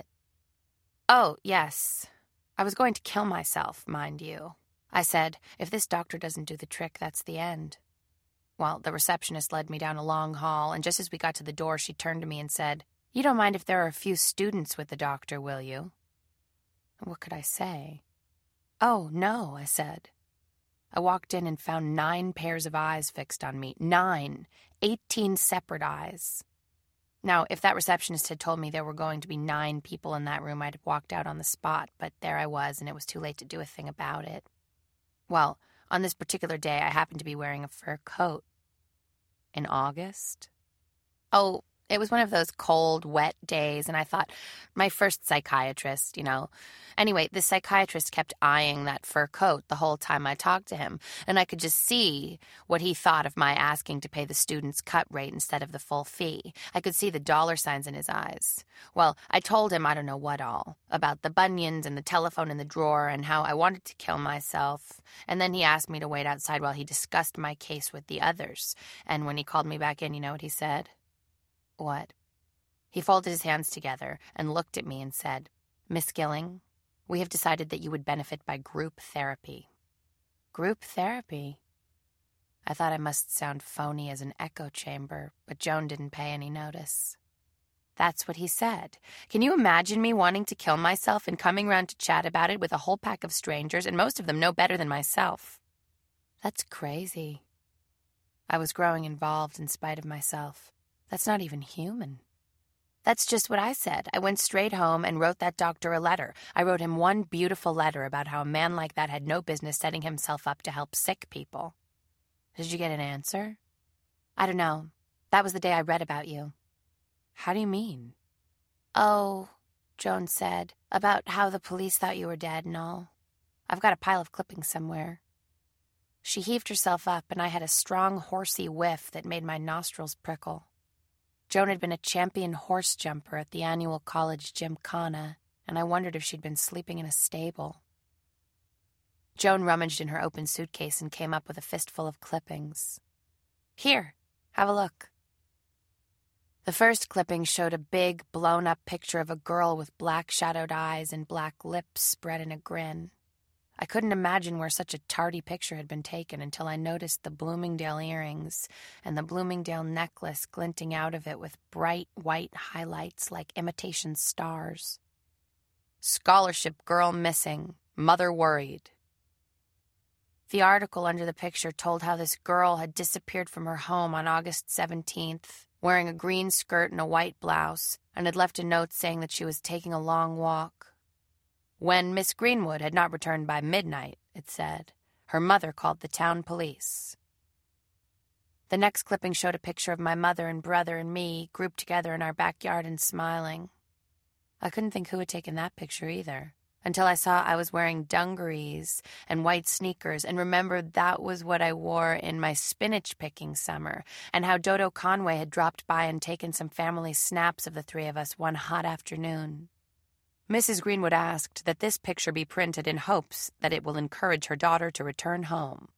"Oh, yes. I was going to kill myself, mind you. I said, if this doctor doesn't do the trick, that's the end." Well, the receptionist led me down a long hall, and just as we got to the door, she turned to me and said, "You don't mind if there are a few students with the doctor, will you?" What could I say? "Oh, no," I said. I walked in and found nine pairs of eyes fixed on me. Nine. Eighteen separate eyes. Now, if that receptionist had told me there were going to be nine people in that room, I'd have walked out on the spot, but there I was, and it was too late to do a thing about it. Well, on this particular day, I happened to be wearing a fur coat. In August? Oh, it was one of those cold, wet days, and I thought, my first psychiatrist, you know. Anyway, the psychiatrist kept eyeing that fur coat the whole time I talked to him, and I could just see what he thought of my asking to pay the student's cut rate instead of the full fee. I could see the dollar signs in his eyes. Well, I told him I don't know what all, about the bunions and the telephone in the drawer and how I wanted to kill myself, and then he asked me to wait outside while he discussed my case with the others, and when he called me back in, you know what he said? What? He folded his hands together and looked at me and said, "Miss Gilling, we have decided that you would benefit by group therapy." Group therapy? I thought I must sound phony as an echo chamber, but Joan didn't pay any notice. That's what he said. Can you imagine me wanting to kill myself and coming round to chat about it with a whole pack of strangers, and most of them no better than myself? That's crazy. I was growing involved in spite of myself. That's not even human. That's just what I said. I went straight home and wrote that doctor a letter. I wrote him one beautiful letter about how a man like that had no business setting himself up to help sick people. Did you get an answer? I don't know. That was the day I read about you. How do you mean? Oh, Joan said, about how the police thought you were dead and all. I've got a pile of clippings somewhere. She heaved herself up, and I had a strong, horsey whiff that made my nostrils prickle. Joan had been a champion horse jumper at the annual college gymkhana, and I wondered if she'd been sleeping in a stable. Joan rummaged in her open suitcase and came up with a fistful of clippings. Here, have a look. The first clipping showed a big, blown-up picture of a girl with black shadowed eyes and black lips spread in a grin. I couldn't imagine where such a tardy picture had been taken until I noticed the Bloomingdale earrings and the Bloomingdale necklace glinting out of it with bright white highlights like imitation stars. Scholarship girl missing, mother worried. The article under the picture told how this girl had disappeared from her home on August seventeenth, wearing a green skirt and a white blouse, and had left a note saying that she was taking a long walk. When Miss Greenwood had not returned by midnight, it said, her mother called the town police. The next clipping showed a picture of my mother and brother and me grouped together in our backyard and smiling. I couldn't think who had taken that picture either, until I saw I was wearing dungarees and white sneakers and remembered that was what I wore in my spinach-picking summer, and how Dodo Conway had dropped by and taken some family snaps of the three of us one hot afternoon. Missus Greenwood asked that this picture be printed in hopes that it will encourage her daughter to return home.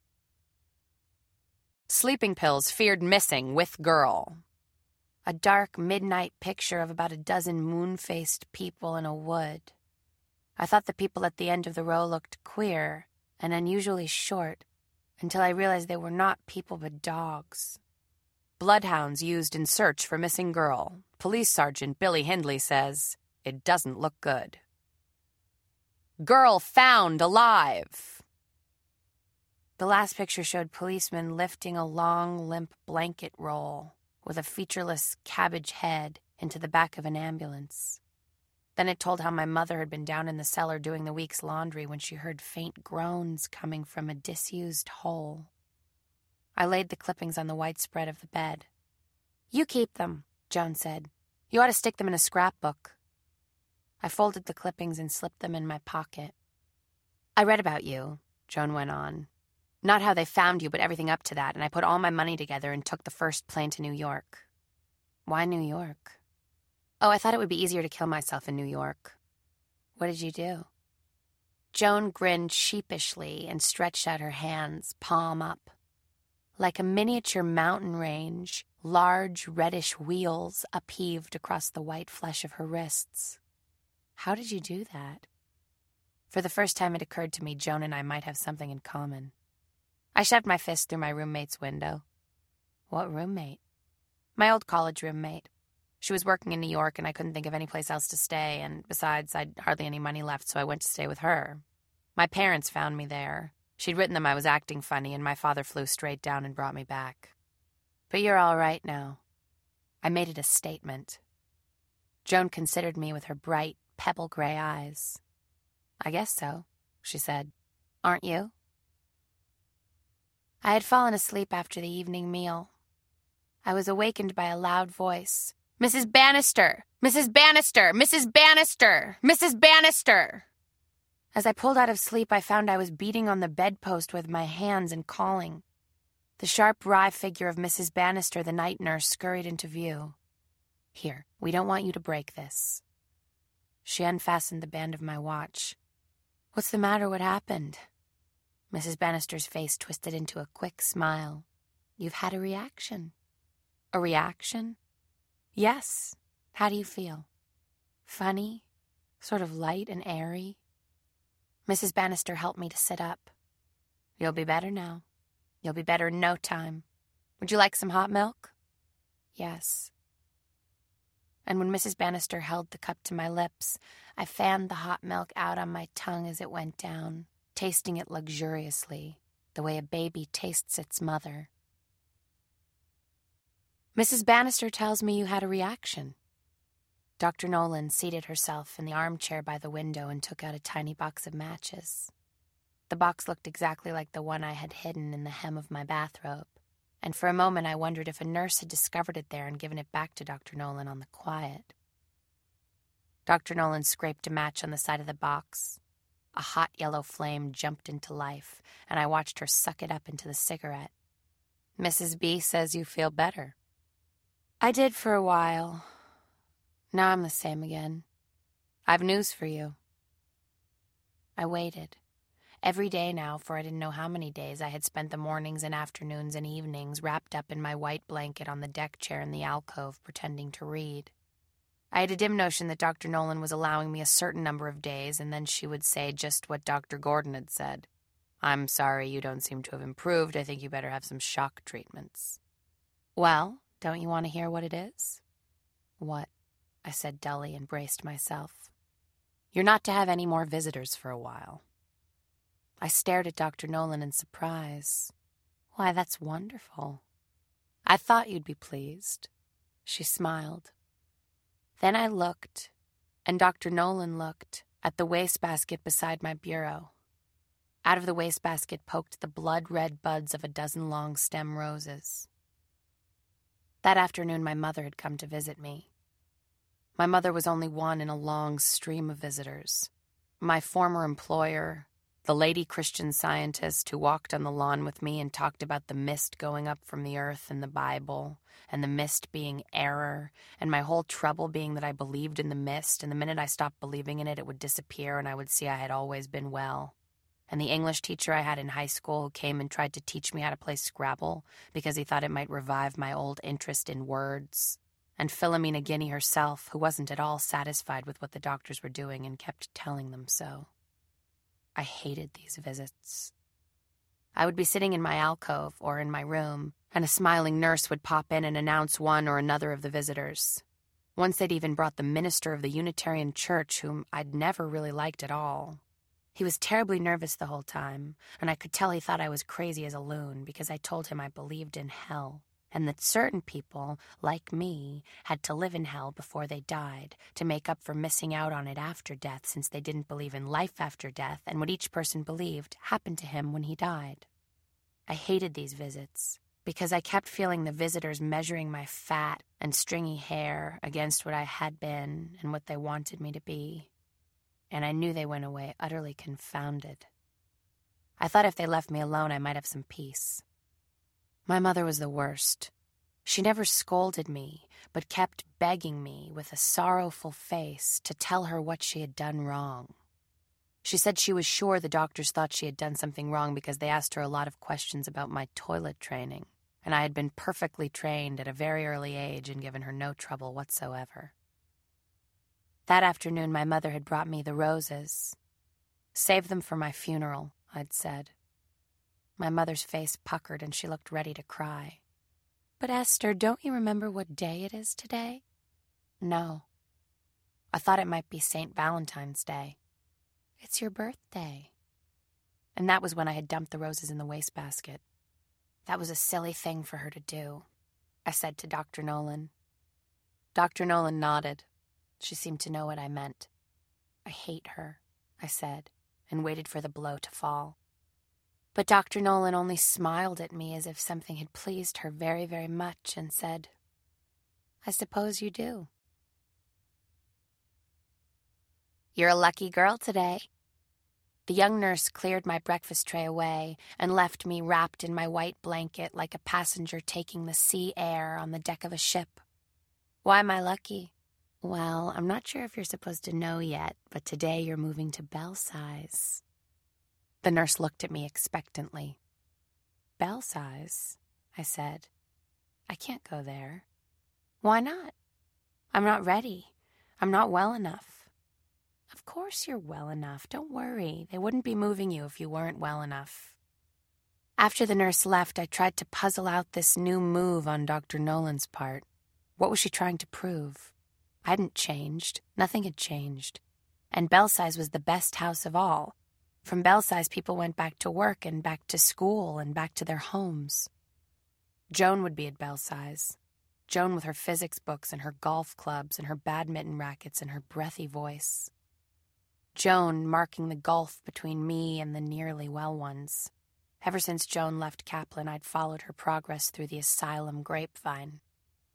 Sleeping pills feared missing with girl. A dark midnight picture of about a dozen moon-faced people in a wood. I thought the people at the end of the row looked queer and unusually short until I realized they were not people but dogs. Bloodhounds used in search for missing girl. Police Sergeant Billy Hindley says, it doesn't look good. Girl found alive. The last picture showed policemen lifting a long, limp blanket roll with a featureless cabbage head into the back of an ambulance. Then it told how my mother had been down in the cellar doing the week's laundry when she heard faint groans coming from a disused hole. I laid the clippings on the white spread of the bed. You keep them, Joan said. You ought to stick them in a scrapbook. I folded the clippings and slipped them in my pocket. I read about you, Joan went on. Not how they found you, but everything up to that, and I put all my money together and took the first plane to New York. Why New York? Oh, I thought it would be easier to kill myself in New York. What did you do? Joan grinned sheepishly and stretched out her hands, palm up. Like a miniature mountain range, large reddish wheels upheaved across the white flesh of her wrists. How did you do that? For the first time it occurred to me Joan and I might have something in common. I shoved my fist through my roommate's window. What roommate? My old college roommate. She was working in New York and I couldn't think of any place else to stay, and besides, I'd hardly any money left, so I went to stay with her. My parents found me there. She'd written them I was acting funny, and my father flew straight down and brought me back. But you're all right now. I made it a statement. Joan considered me with her bright, pebble-gray eyes. I guess so, she said. Aren't you? I had fallen asleep after the evening meal. I was awakened by a loud voice. Missus Bannister! Missus Bannister! Missus Bannister! Missus Bannister! As I pulled out of sleep, I found I was beating on the bedpost with my hands and calling. The sharp, wry figure of Missus Bannister, the night nurse, scurried into view. Here, we don't want you to break this. She unfastened the band of my watch. What's the matter? What happened? Missus Bannister's face twisted into a quick smile. You've had a reaction. A reaction? Yes. How do you feel? Funny? Sort of light and airy? Missus Bannister helped me to sit up. You'll be better now. You'll be better in no time. Would you like some hot milk? Yes. And when Missus Bannister held the cup to my lips, I fanned the hot milk out on my tongue as it went down, tasting it luxuriously, the way a baby tastes its mother. Missus Bannister tells me you had a reaction. Doctor Nolan seated herself in the armchair by the window and took out a tiny box of matches. The box looked exactly like the one I had hidden in the hem of my bathrobe, and for a moment I wondered if a nurse had discovered it there and given it back to Doctor Nolan on the quiet. Doctor Nolan scraped a match on the side of the box. A hot yellow flame jumped into life, and I watched her suck it up into the cigarette. Missus B says you feel better. I did for a while. Now I'm the same again. I've news for you. I waited. Every day now, for I didn't know how many days, I had spent the mornings and afternoons and evenings wrapped up in my white blanket on the deck chair in the alcove, pretending to read. I had a dim notion that Doctor Nolan was allowing me a certain number of days, and then she would say just what Doctor Gordon had said. I'm sorry, you don't seem to have improved. I think you better have some shock treatments. Well, don't you want to hear what it is? What? I said dully and braced myself. You're not to have any more visitors for a while. I stared at Doctor Nolan in surprise. Why, that's wonderful. I thought you'd be pleased. She smiled. Then I looked, and Doctor Nolan looked, at the wastebasket beside my bureau. Out of the wastebasket poked the blood-red buds of a dozen long-stem roses. That afternoon, my mother had come to visit me. My mother was only one in a long stream of visitors. My former employer, the lady Christian Scientist who walked on the lawn with me and talked about the mist going up from the earth and the Bible, and the mist being error, and my whole trouble being that I believed in the mist, and the minute I stopped believing in it, it would disappear and I would see I had always been well. And the English teacher I had in high school who came and tried to teach me how to play Scrabble because he thought it might revive my old interest in words. And Philomena Guinea herself, who wasn't at all satisfied with what the doctors were doing and kept telling them so. I hated these visits. I would be sitting in my alcove or in my room, and a smiling nurse would pop in and announce one or another of the visitors. Once they'd even brought the minister of the Unitarian Church, whom I'd never really liked at all. He was terribly nervous the whole time, and I could tell he thought I was crazy as a loon because I told him I believed in hell, and that certain people, like me, had to live in hell before they died to make up for missing out on it after death since they didn't believe in life after death, and what each person believed happened to him when he died. I hated these visits because I kept feeling the visitors measuring my fat and stringy hair against what I had been and what they wanted me to be, and I knew they went away utterly confounded. I thought if they left me alone I might have some peace. My mother was the worst. She never scolded me, but kept begging me with a sorrowful face to tell her what she had done wrong. She said she was sure the doctors thought she had done something wrong because they asked her a lot of questions about my toilet training, and I had been perfectly trained at a very early age and given her no trouble whatsoever. That afternoon, my mother had brought me the roses. Save them for my funeral, I'd said. My mother's face puckered and she looked ready to cry. But Esther, don't you remember what day it is today? No. I thought it might be Saint Valentine's Day. It's your birthday. And that was when I had dumped the roses in the wastebasket. That was a silly thing for her to do, I said to Doctor Nolan. Doctor Nolan nodded. She seemed to know what I meant. I hate her, I said, and waited for the blow to fall. But Doctor Nolan only smiled at me as if something had pleased her very, very much and said, I suppose you do. You're a lucky girl today. The young nurse cleared my breakfast tray away and left me wrapped in my white blanket like a passenger taking the sea air on the deck of a ship. Why am I lucky? Well, I'm not sure if you're supposed to know yet, but today you're moving to Belsize. The nurse looked at me expectantly. Belsize? I said. I can't go there. Why not? I'm not ready. I'm not well enough. Of course you're well enough. Don't worry. They wouldn't be moving you if you weren't well enough. After the nurse left, I tried to puzzle out this new move on Doctor Nolan's part. What was she trying to prove? I hadn't changed. Nothing had changed. And Belsize was the best house of all. From Belsize, people went back to work and back to school and back to their homes. Joan would be at Belsize. Joan with her physics books and her golf clubs and her badminton rackets and her breathy voice. Joan marking the gulf between me and the nearly well ones. Ever since Joan left Kaplan, I'd followed her progress through the asylum grapevine.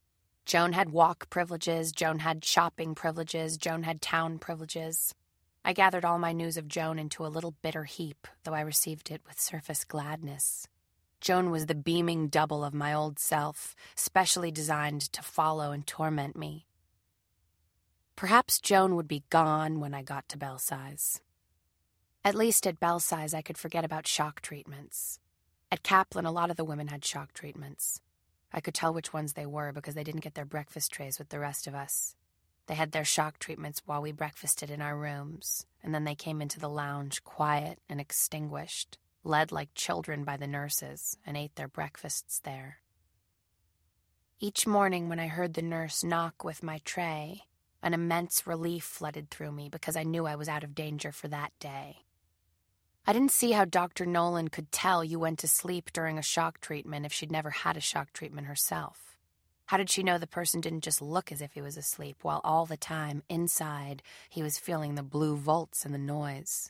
Joan had walk privileges, Joan had shopping privileges, Joan had town privileges. I gathered all my news of Joan into a little bitter heap, though I received it with surface gladness. Joan was the beaming double of my old self, specially designed to follow and torment me. Perhaps Joan would be gone when I got to Belsize. At least at Belsize I could forget about shock treatments. At Kaplan, a lot of the women had shock treatments. I could tell which ones they were because they didn't get their breakfast trays with the rest of us. They had their shock treatments while we breakfasted in our rooms, and then they came into the lounge quiet and extinguished, led like children by the nurses, and ate their breakfasts there. Each morning when I heard the nurse knock with my tray, an immense relief flooded through me because I knew I was out of danger for that day. I didn't see how Doctor Nolan could tell you went to sleep during a shock treatment if she'd never had a shock treatment herself. How did she know the person didn't just look as if he was asleep, while all the time, inside, he was feeling the blue volts and the noise?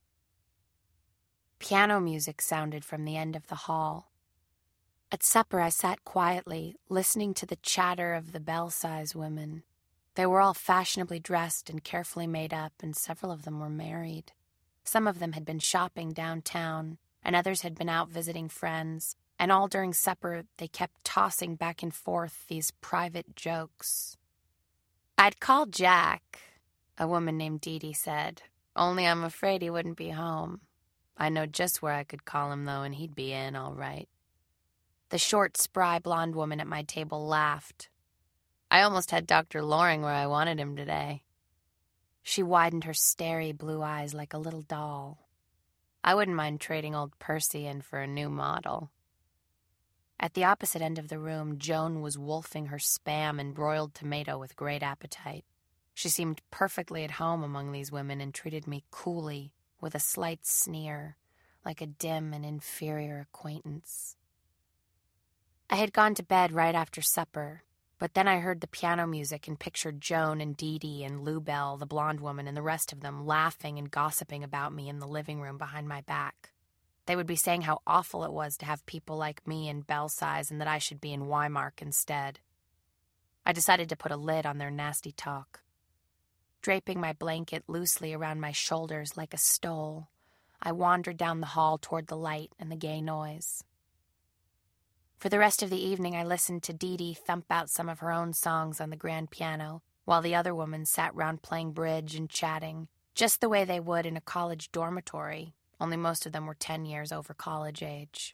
Piano music sounded from the end of the hall. At supper, I sat quietly, listening to the chatter of the Belsize women. They were all fashionably dressed and carefully made up, and several of them were married. Some of them had been shopping downtown, and others had been out visiting friends, and all during supper they kept tossing back and forth these private jokes. "I'd call Jack," a woman named Dee Dee said, "only I'm afraid he wouldn't be home. I know just where I could call him, though, and he'd be in all right." The short, spry blonde woman at my table laughed. "I almost had Doctor Loring where I wanted him today." She widened her starry blue eyes like a little doll. "I wouldn't mind trading old Percy in for a new model." At the opposite end of the room, Joan was wolfing her Spam and broiled tomato with great appetite. She seemed perfectly at home among these women and treated me coolly, with a slight sneer, like a dim and inferior acquaintance. I had gone to bed right after supper, but then I heard the piano music and pictured Joan and Dee Dee and Lou Bell, the blonde woman, and the rest of them laughing and gossiping about me in the living room behind my back. They would be saying how awful it was to have people like me in Belsize and that I should be in Weimark instead. I decided to put a lid on their nasty talk. Draping my blanket loosely around my shoulders like a stole, I wandered down the hall toward the light and the gay noise. For the rest of the evening, I listened to Dee Dee thump out some of her own songs on the grand piano, while the other women sat round playing bridge and chatting, just the way they would in a college dormitory, only most of them were ten years over college age.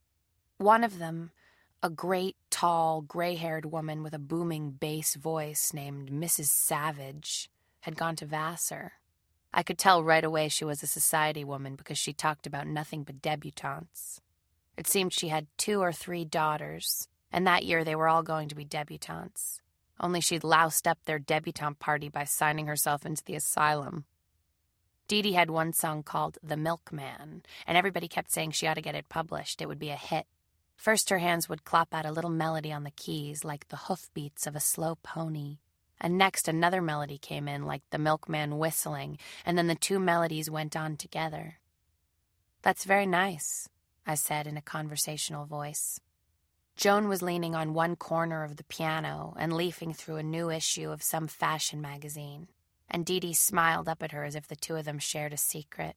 One of them, a great, tall, gray-haired woman with a booming bass voice named Missus Savage, had gone to Vassar. I could tell right away she was a society woman because she talked about nothing but debutantes. It seemed she had two or three daughters, and that year they were all going to be debutantes. Only she'd loused up their debutante party by signing herself into the asylum. Dee Dee had one song called The Milkman, and everybody kept saying she ought to get it published. It would be a hit. First her hands would clop out a little melody on the keys like the hoofbeats of a slow pony, and next another melody came in like the milkman whistling, and then the two melodies went on together. "That's very nice," I said in a conversational voice. Joan was leaning on one corner of the piano and leafing through a new issue of some fashion magazine, and Dee Dee smiled up at her as if the two of them shared a secret.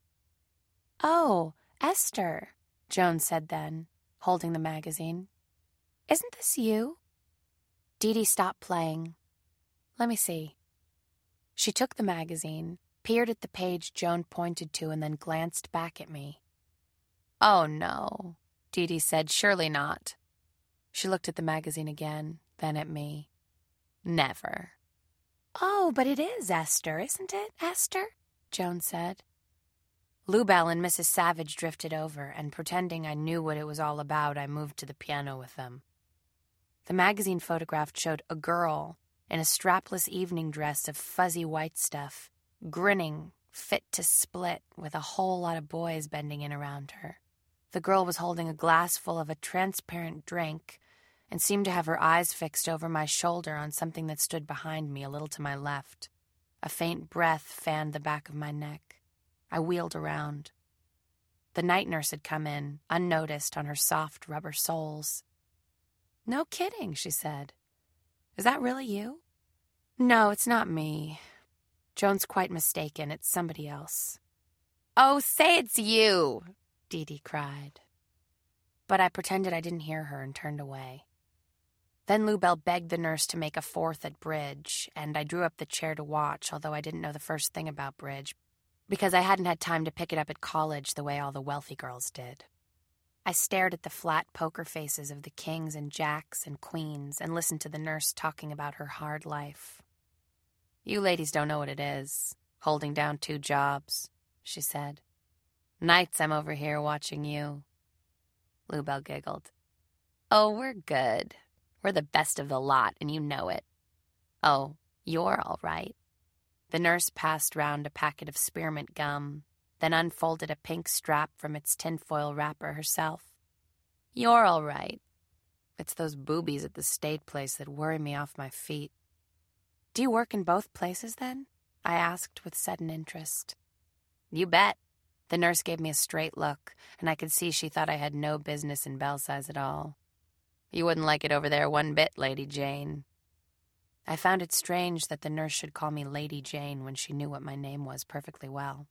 "Oh, Esther," Joan said then, holding the magazine. "Isn't this you?" Dee Dee stopped playing. "Let me see." She took the magazine, peered at the page Joan pointed to, and then glanced back at me. "Oh, no," Dee Dee said, "surely not." She looked at the magazine again, then at me. "Never." "Oh, but it is Esther, isn't it, Esther?" Joan said. Lou Bell and Missus Savage drifted over, and pretending I knew what it was all about, I moved to the piano with them. The magazine photograph showed a girl in a strapless evening dress of fuzzy white stuff, grinning, fit to split, with a whole lot of boys bending in around her. The girl was holding a glass full of a transparent drink and seemed to have her eyes fixed over my shoulder on something that stood behind me a little to my left. A faint breath fanned the back of my neck. I wheeled around. The night nurse had come in, unnoticed, on her soft rubber soles. "No kidding," she said. Is that really you? No, it's not me. Joan's quite mistaken. It's somebody else. Oh, say it's you, Dee Dee cried. But I pretended I didn't hear her and turned away. Then Lou Bell begged the nurse to make a fourth at bridge, and I drew up the chair to watch, although I didn't know the first thing about bridge, because I hadn't had time to pick it up at college the way all the wealthy girls did. I stared at the flat poker faces of the kings and jacks and queens and listened to the nurse talking about her hard life. You ladies don't know what it is, holding down two jobs, she said. Nights I'm over here watching you. Lou Bell giggled. Oh, we're good. We're the best of the lot, and you know it. Oh, you're all right. The nurse passed round a packet of spearmint gum, then unfolded a pink strap from its tinfoil wrapper herself. You're all right. It's those boobies at the state place that worry me off my feet. Do you work in both places, then? I asked with sudden interest. You bet. The nurse gave me a straight look, and I could see she thought I had no business in Belsize at all. You wouldn't like it over there one bit, Lady Jane. I found it strange that the nurse should call me Lady Jane when she knew what my name was perfectly well.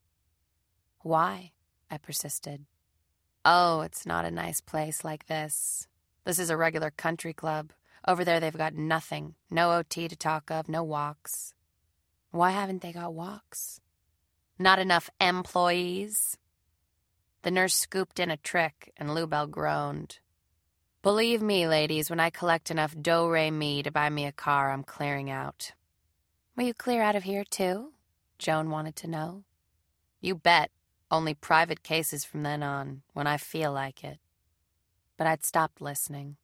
Why? I persisted. Oh, it's not a nice place like this. This is a regular country club. Over there they've got nothing. No O T to talk of, no walks. Why haven't they got walks? Not enough employees? The nurse scooped in a trick, and Lou Bell groaned. Believe me, ladies, when I collect enough do-re-mi to buy me a car, I'm clearing out. Will you clear out of here, too? Joan wanted to know. You bet. Only private cases from then on, when I feel like it. But I'd stopped listening.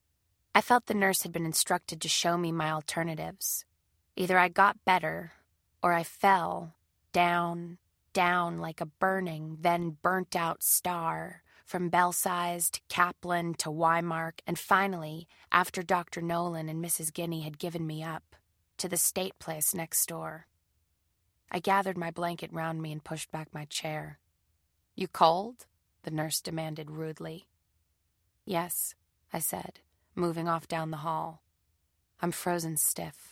I felt the nurse had been instructed to show me my alternatives. Either I got better, or I fell, down, down like a burning, then burnt-out star, from Belsize to Kaplan to Weimark, and finally, after Doctor Nolan and Missus Guinea had given me up, to the state place next door. I gathered my blanket round me and pushed back my chair. You cold? The nurse demanded rudely. Yes, I said, moving off down the hall. I'm frozen stiff.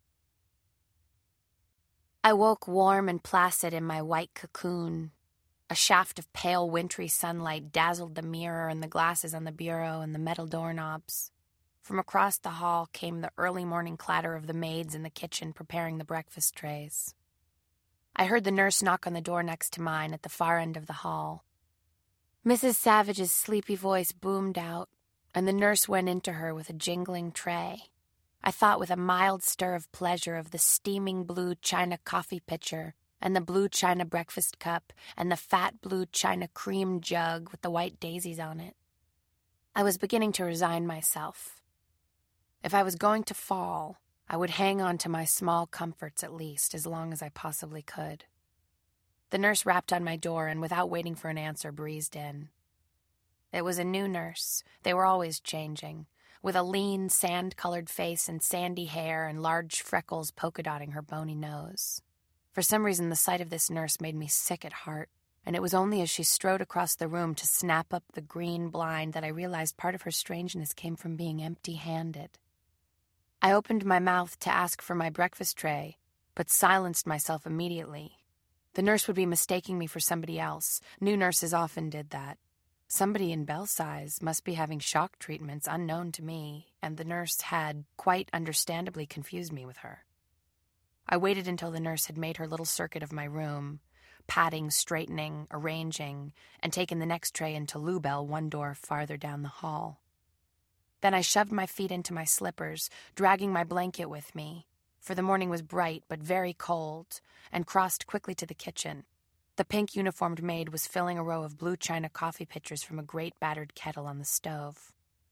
I woke warm and placid in my white cocoon. A shaft of pale wintry sunlight dazzled the mirror and the glasses on the bureau and the metal doorknobs. From across the hall came the early morning clatter of the maids in the kitchen preparing the breakfast trays. I heard the nurse knock on the door next to mine at the far end of the hall. Missus Savage's sleepy voice boomed out, and the nurse went into her with a jingling tray. I thought with a mild stir of pleasure of the steaming blue china coffee pitcher and the blue china breakfast cup and the fat blue china cream jug with the white daisies on it. I was beginning to resign myself. If I was going to fall, I would hang on to my small comforts at least as long as I possibly could. The nurse rapped on my door and without waiting for an answer breezed in. It was a new nurse. They were always changing, with a lean, sand-colored face and sandy hair and large freckles polka-dotting her bony nose. For some reason, the sight of this nurse made me sick at heart, and it was only as she strode across the room to snap up the green blind that I realized part of her strangeness came from being empty-handed. I opened my mouth to ask for my breakfast tray, but silenced myself immediately. The nurse would be mistaking me for somebody else. New nurses often did that. Somebody in Belsize must be having shock treatments unknown to me, and the nurse had, quite understandably, confused me with her. I waited until the nurse had made her little circuit of my room, patting, straightening, arranging, and taken the next tray into Lou Bell one door farther down the hall. Then I shoved my feet into my slippers, dragging my blanket with me, for the morning was bright but very cold, and crossed quickly to the kitchen. The pink uniformed maid was filling a row of blue china coffee pitchers from a great battered kettle on the stove.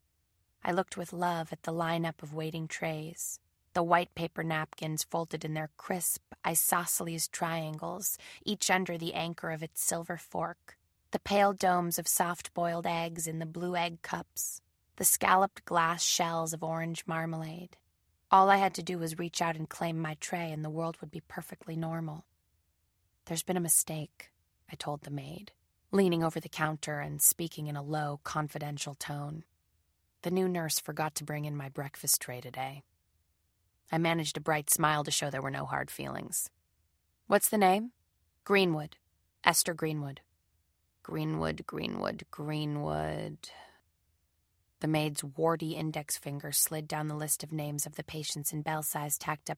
I looked with love at the lineup of waiting trays, the white paper napkins folded in their crisp, isosceles triangles, each under the anchor of its silver fork, the pale domes of soft-boiled eggs in the blue egg cups, the scalloped glass shells of orange marmalade. All I had to do was reach out and claim my tray, and the world would be perfectly normal. There's been a mistake, I told the maid, leaning over the counter and speaking in a low, confidential tone. The new nurse forgot to bring in my breakfast tray today. I managed a bright smile to show there were no hard feelings. What's the name? Greenwood. Esther Greenwood. Greenwood, Greenwood, Greenwood. The maid's warty index finger slid down the list of names of the patients in Belsize tacked up